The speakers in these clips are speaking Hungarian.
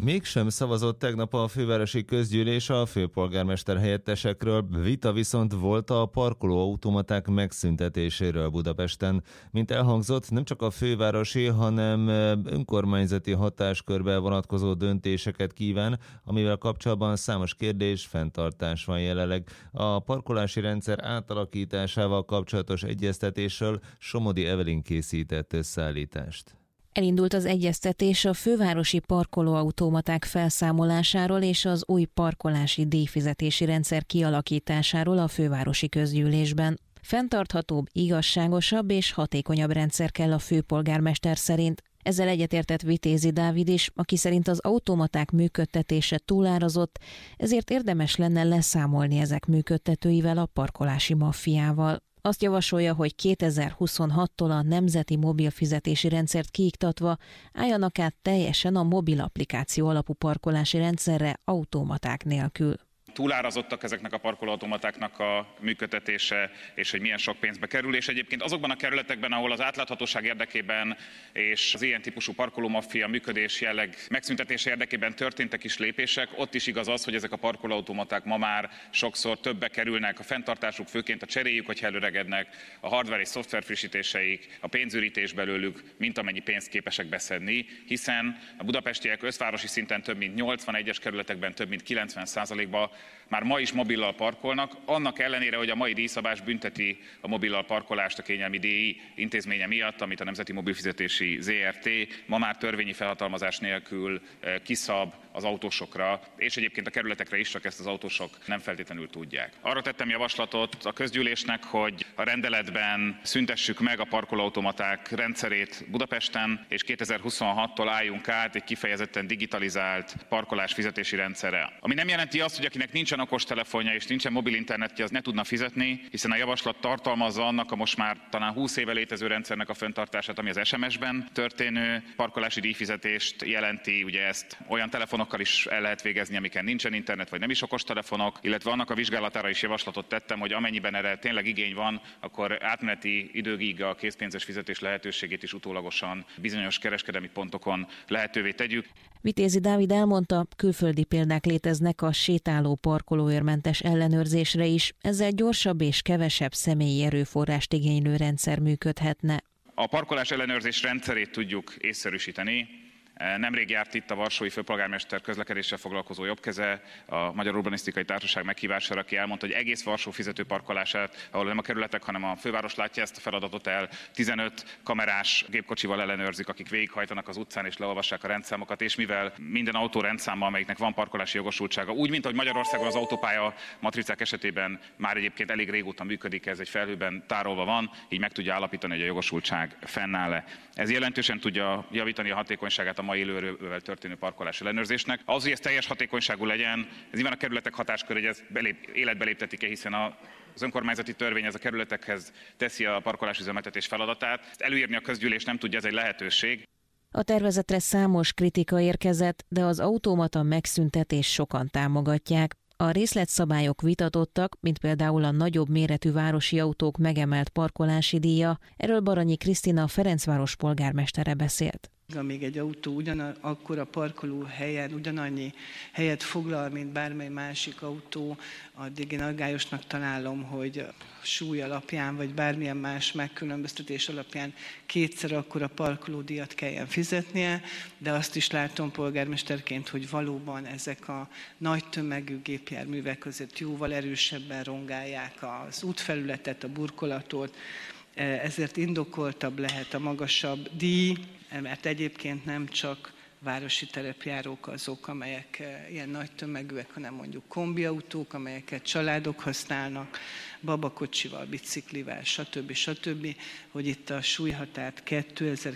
Mégsem szavazott tegnap a fővárosi közgyűlés a főpolgármester helyettesekről, vita viszont volt a parkolóautomaták megszüntetéséről Budapesten. Mint elhangzott, nem csak a fővárosi, hanem önkormányzati hatáskörbe vonatkozó döntéseket kíván, amivel kapcsolatban számos kérdés, fenntartás van jelenleg. A parkolási rendszer átalakításával kapcsolatos egyeztetésről Somodi Evelyn készített összeállítást. Elindult az egyeztetés a fővárosi parkolóautomaták felszámolásáról és az új parkolási díjfizetési rendszer kialakításáról a fővárosi közgyűlésben. Fenntarthatóbb, igazságosabb és hatékonyabb rendszer kell a főpolgármester szerint. Ezzel egyetértett Vitézi Dávid is, aki szerint az automaták működtetése túlárazott, ezért érdemes lenne leszámolni ezek működtetőivel, a parkolási maffiával. Azt javasolja, hogy 2026-tól a nemzeti mobil fizetési rendszert kiiktatva álljanak át teljesen a mobil applikáció alapú parkolási rendszerre automaták nélkül. Túlárazottak ezeknek a parkolóautomatáknak a működtetése, és hogy milyen sok pénzbe kerül, és egyébként azokban a kerületekben, ahol az átláthatóság érdekében és az ilyen típusú parkolómaffia működés jelleg megszüntetése érdekében történtek is lépések, ott is igaz az, hogy ezek a parkolóautomaták ma már sokszor többbe kerülnek, a fenntartásuk, főként a cseréjük, hogy előregednek, a hardware és szoftver frissítéseik, a pénzürítés belőlük, mint amennyi pénzt képesek beszedni, hiszen a budapestiek összvárosi szinten több mint 81-es kerületekben több mint 90%-ban már ma is mobillal parkolnak, annak ellenére, hogy a mai díjszabás bünteti a mobillal parkolást a kényelmi díj intézménye miatt, amit a Nemzeti Mobilfizetési ZRT ma már törvényi felhatalmazás nélkül kiszab az autósokra, és egyébként a kerületekre is, csak ezt az autósok nem feltétlenül tudják. Arra tettem javaslatot a közgyűlésnek, hogy a rendeletben szüntessük meg a parkolóautomaták rendszerét Budapesten, és 2026-tól álljunk át egy kifejezetten digitalizált parkolás fizetési rendszerre. Ami nem jelenti azt, hogy akinek nincsen okostelefonja és nincsen mobil internetje, az ne tudna fizetni, hiszen a javaslat tartalmazza annak a most már talán 20 éve létező rendszernek a fenntartását, ami az SMS-ben történő parkolási díjfizetést jelenti. Ugye ezt olyan telefonokkal is el lehet végezni, amiken nincsen internet, vagy nem is okostelefonok, illetve annak a vizsgálatára is javaslatot tettem, hogy amennyiben erre tényleg igény van, akkor átmeneti időig a készpénzes fizetés lehetőségét is utólagosan bizonyos kereskedelmi pontokon lehetővé tegyük. Vitézi Dávid elmondta, külföldi példák léteznek a sétáló parkolóőrmentes ellenőrzésre is, ezzel gyorsabb és kevesebb személyi erőforrást igénylő rendszer működhetne. A parkolás ellenőrzés rendszerét tudjuk észszerűsíteni. Nemrég járt itt a varsói főpolgármester közlekedéssel foglalkozó jobbkeze, a Magyar Urbanisztikai Társaság meghívására, aki elmondta, hogy egész Varsó fizetőparkolását, ahol nem a kerületek, hanem a főváros látja ezt a feladatot el, 15 kamerás gépkocsival ellenőrzik, akik végighajtanak az utcán és leolvassák a rendszámokat, és mivel minden autó rendszáma, amelyiknek van parkolási jogosultsága, úgy, mint ahogy Magyarországon az autópálya matricák esetében már egyébként elég régóta működik, ez egy felhőben tárolva van, így meg tudja állapítani, hogy a jogosultság fennáll-e. Ez jelentősen tudja javítani a hatékonyságát a mai élőerővel történő parkolás ellenőrzésnek. Az, hogy ez teljes hatékonyságú legyen, ez nyilván a kerületek hatáskör, hogy ezt életbe léptetik-e, hiszen az önkormányzati törvény ez a kerületekhez teszi a parkolás üzemeltetés feladatát. Ezt előírni a közgyűlés nem tudja, ez egy lehetőség. A tervezetre számos kritika érkezett, de az automata megszüntetés sokan támogatják. A részletszabályok vitatottak, mint például a nagyobb méretű városi autók megemelt parkolási díja. Erről Baranyi Krisztina, Ferencváros polgármestere beszélt. Amíg egy autó ugyanakkor a parkoló helyen ugyanannyi helyet foglal, mint bármely másik autó, addig én aggályosnak találom, hogy súly alapján, vagy bármilyen más megkülönböztetés alapján kétszer akkora parkolódíjat kelljen fizetnie, de azt is látom polgármesterként, hogy valóban ezek a nagy tömegű gépjárművek között jóval erősebben rongálják az útfelületet, a burkolatot, ezért indokoltabb lehet a magasabb díj, mert egyébként nem csak városi terepjárók azok, amelyek ilyen nagy tömegűek, hanem mondjuk kombiautók, amelyeket családok használnak, babakocsival, biciklivel, stb., hogy itt a súlyhatárt 2000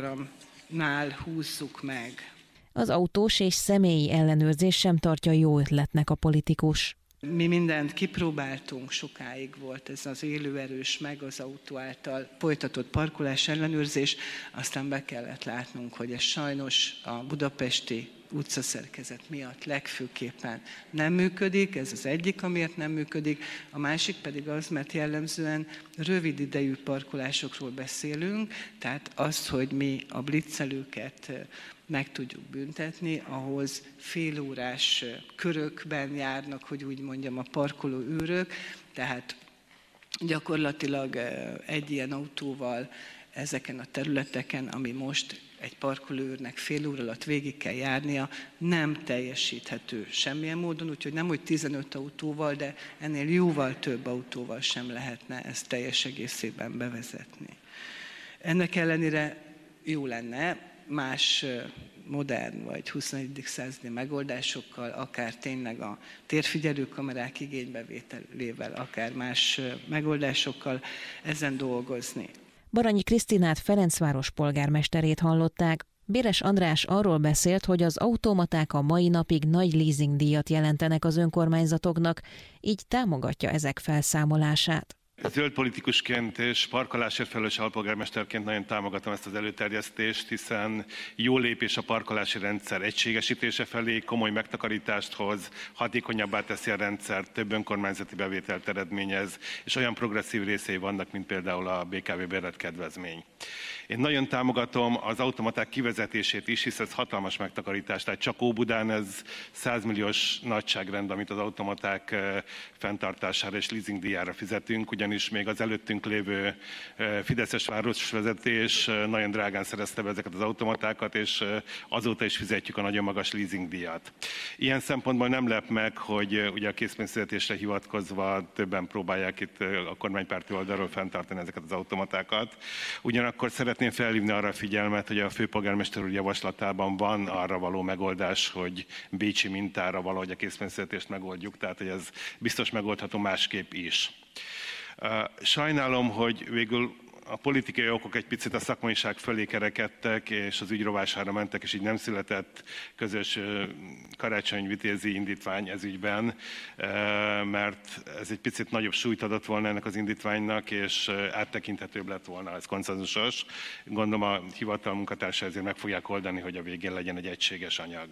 kg-nál húzzuk meg. Az autós és személyi ellenőrzés sem tartja jó ötletnek a politikus. Mi mindent kipróbáltunk, sokáig volt ez az élőerős, meg az autó által folytatott parkolás ellenőrzés, aztán be kellett látnunk, hogy ez sajnos a budapesti utcaszerkezet miatt legfőképpen nem működik, ez az egyik, amiért nem működik, a másik pedig az, mert jellemzően rövid idejű parkolásokról beszélünk, tehát az, hogy mi a blitzelőket meg tudjuk büntetni, ahhoz félórás körökben járnak, hogy úgy mondjam, a parkoló őrök, tehát gyakorlatilag egy ilyen autóval ezeken a területeken, ami most egy parkolóőrnek fél óra alatt végig kell járnia, nem teljesíthető semmilyen módon, úgyhogy nem, hogy 15 autóval, de ennél jóval több autóval sem lehetne ezt teljes egészében bevezetni. Ennek ellenére jó lenne más modern vagy 21. századi megoldásokkal, akár tényleg a térfigyelő kamerák igénybevételével, akár más megoldásokkal ezen dolgozni. Baranyi Krisztinát, Ferencváros polgármesterét hallották. Béres András arról beszélt, hogy az automaták a mai napig nagy leasingdíjat jelentenek az önkormányzatoknak, így támogatja ezek felszámolását. Zöld politikusként és parkolásért felelős alpolgármesterként nagyon támogatom ezt az előterjesztést, hiszen jó lépés a parkolási rendszer egységesítése felé, komoly megtakarítást hoz, hatékonyabbá teszi a rendszert, több önkormányzati bevételt eredményez, és olyan progresszív részei vannak, mint például a BKV bérletkedvezmény. Én nagyon támogatom az automaták kivezetését is, hisz ez hatalmas megtakarítás. Tehát csak Óbudán ez 100 milliós nagyságrend, amit az automaták fenntartására és leasingdíjára fizetünk, ugyanis még az előttünk lévő fideszes városvezetés nagyon drágán szerezte be ezeket az automatákat, és azóta is fizetjük a nagyon magas leasingdíjat. Ilyen szempontból nem lep meg, hogy ugye a készpénzfizetésre hivatkozva többen próbálják itt a kormánypárti oldalról fenntartani ezeket az automatákat. Ugyanakkor szeretném felhívni arra a figyelmet, hogy a főpolgármester úr javaslatában van arra való megoldás, hogy bécsi mintára valahogy a készpénzfizetést megoldjuk, tehát hogy ez biztos megoldható másképp is. Sajnálom, hogy végül a politikai okok egy picit a szakmaiság fölé kerekedtek, és az ügy rovására mentek, és így nem született közös karácsonyvitézi indítvány ez ügyben, mert ez egy picit nagyobb súlyt adott volna ennek az indítványnak, és áttekinthetőbb lett volna, ez konszenzusos. Gondolom a hivatal munkatársai ezért meg fogják oldani, hogy a végén legyen egy egységes anyag.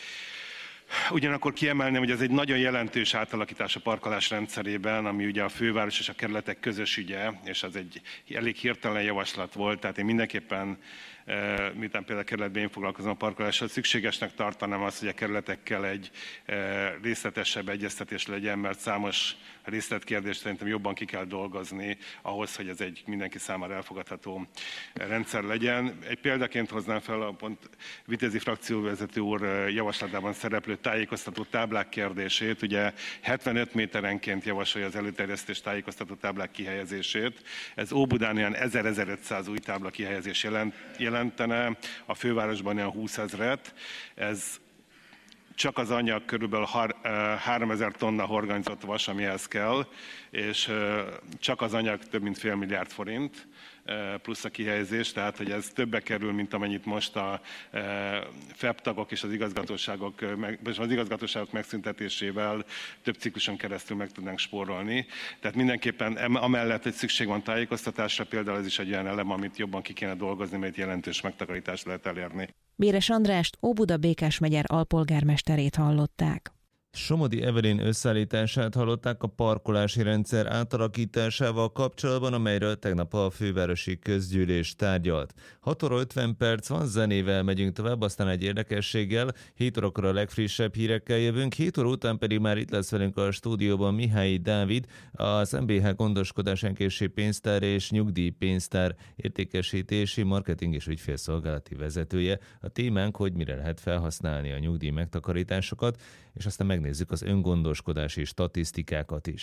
Ugyanakkor kiemelném, hogy ez egy nagyon jelentős átalakítás a parkolás rendszerében, ami ugye a főváros és a kerületek közös ügye, és az egy elég hirtelen javaslat volt, tehát én mindenképpen, miután például a kerületben én foglalkozom a parkolással, szükségesnek tartanám azt, hogy a kerületekkel egy részletesebb egyeztetés legyen, mert számos részletkérdést szerintem jobban ki kell dolgozni ahhoz, hogy ez egy mindenki számára elfogadható rendszer legyen. Egy példaként hoznám fel a pont Vitézi frakcióvezető úr javaslatában szereplő tájékoztató táblák kérdését. Ugye 75 méterenként javasolja az előterjesztés tájékoztató táblák kihelyezését. Ez Óbudán olyan 1000-1500 új tábla kihelyezés jelentene, a fővárosban olyan 20 000-et. Ez csak az anyag körülbelül 3000 tonna horgonyzott vas, amihez kell, és csak az anyag több mint $500 millió forint, plusz a kihelyezés, tehát hogy ez többe kerül, mint amennyit most a FEP tagok és az igazgatóságok megszüntetésével több cikluson keresztül meg tudnánk spórolni. Tehát mindenképpen amellett, hogy szükség van tájékoztatásra, például ez is egy olyan elem, amit jobban ki kéne dolgozni, mert jelentős megtakarítást lehet elérni. Béres Andrást, Óbuda-Békásmegyer alpolgármesterét hallották. Somodi Evelyn összeállítását hallották a parkolási rendszer átalakításával kapcsolatban, amelyről tegnap a fővárosi közgyűlés tárgyalt. 6 óra 50 perc van, zenével megyünk tovább, aztán egy érdekességgel, 7 órakor a legfrissebb hírekkel jövünk, 7 óra után pedig már itt lesz velünk a stúdióban Mihályi Dávid, az MBH gondoskodás önkészségi pénztár és nyugdíjpénztár értékesítési, marketing és ügyfélszolgálati vezetője. A témánk, hogy mire lehet felhasználni a nyugdíj megtakarításokat, és aztán megnézzük az öngondoskodási statisztikákat is.